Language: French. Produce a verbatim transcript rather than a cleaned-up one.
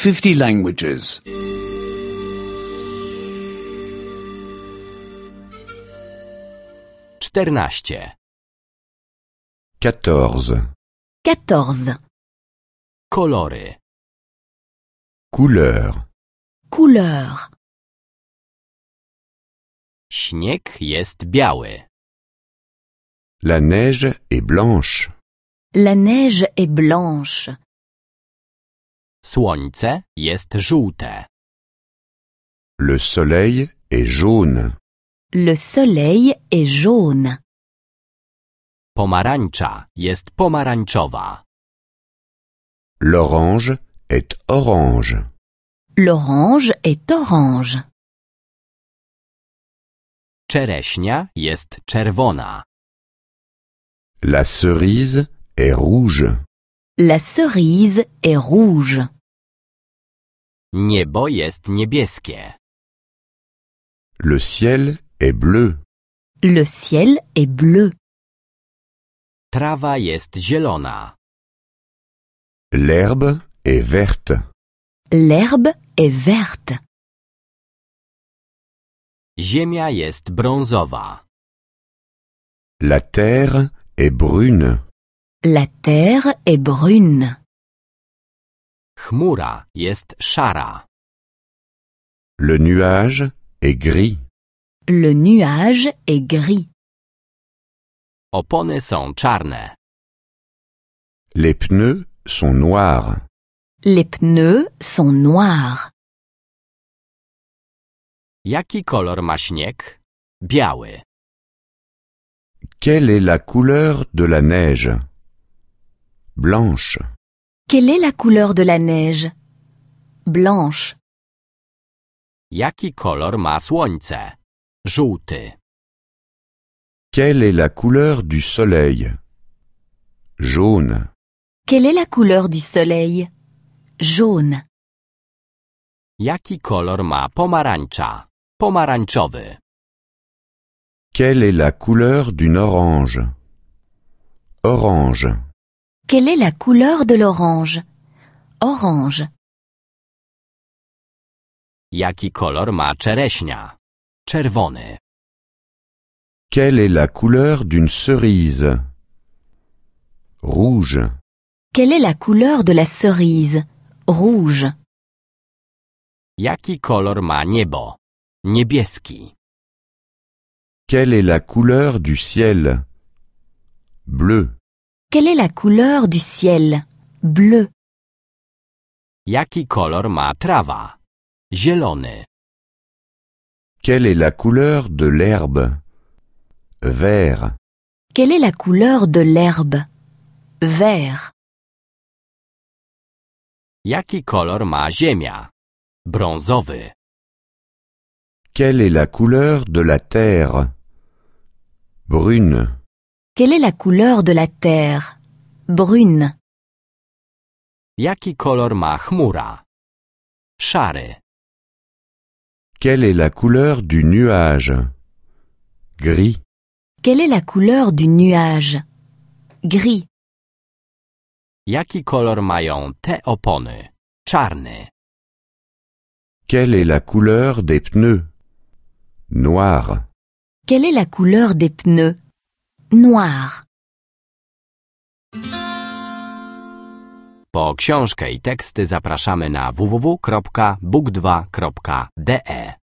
fifty languages. czternaście. quatorze. quatorze. Kolory. Couleur. Couleur. Śnieg jest biały. La neige est blanche. La neige est blanche. Słońce jest żółte. Le soleil est jaune. Le soleil est jaune. Pomarańcza jest pomarańczowa. L'orange est orange. L'orange est orange. Czereśnia jest czerwona. La cerise est rouge. La cerise est rouge. Niebo jest niebieskie. Le ciel est bleu. Le ciel est bleu. Trawa jest zielona. L'herbe est verte. L'herbe est verte. Ziemia jest brązowa. La terre est brune. La terre est brune. Chmura jest szara. Le nuage est gris. Le nuage est gris. Opony są czarne. Les pneus sont noirs. Les pneus sont noirs. Jaki kolor ma śnieg? Biały. Quelle est la couleur de la neige? Blanche. Quelle est la couleur de la neige? Blanche. Jaki kolor ma słońce? Żółty. Quelle est la couleur du soleil? Jaune. Quelle est la couleur du soleil? Jaune. Jaki kolor ma pomarańcza? Pomarańczowy. Quelle est la couleur d'une orange? Orange. Quelle est la couleur de l'orange? Orange. Jaki kolor ma czereśnia? Czerwony. Quelle est la couleur d'une cerise? Rouge. Quelle est la couleur de la cerise? Rouge. Jaki kolor ma niebo? Niebieski. Quelle est la couleur du ciel? Bleu. Quelle est la couleur du ciel? Bleu. Jaki kolor ma trawa? Zielony. Quelle est la couleur de l'herbe? Vert. Quelle est la couleur de l'herbe? Vert. Jaki kolor ma ziemia? Brązowy. Quelle est la couleur de la terre? Brune. Quelle est la couleur de la terre? Brune. Jaki kolor ma chmura? Szary. Quelle est la couleur du nuage? Gris. Quelle est la couleur du nuage? Gris. Jaki kolor mają te opony? Czarny. Quelle est la couleur des pneus? Noir. Quelle est la couleur des pneus? Noir. Po książkę i teksty zapraszamy na w w w kropka book dwa kropka d e.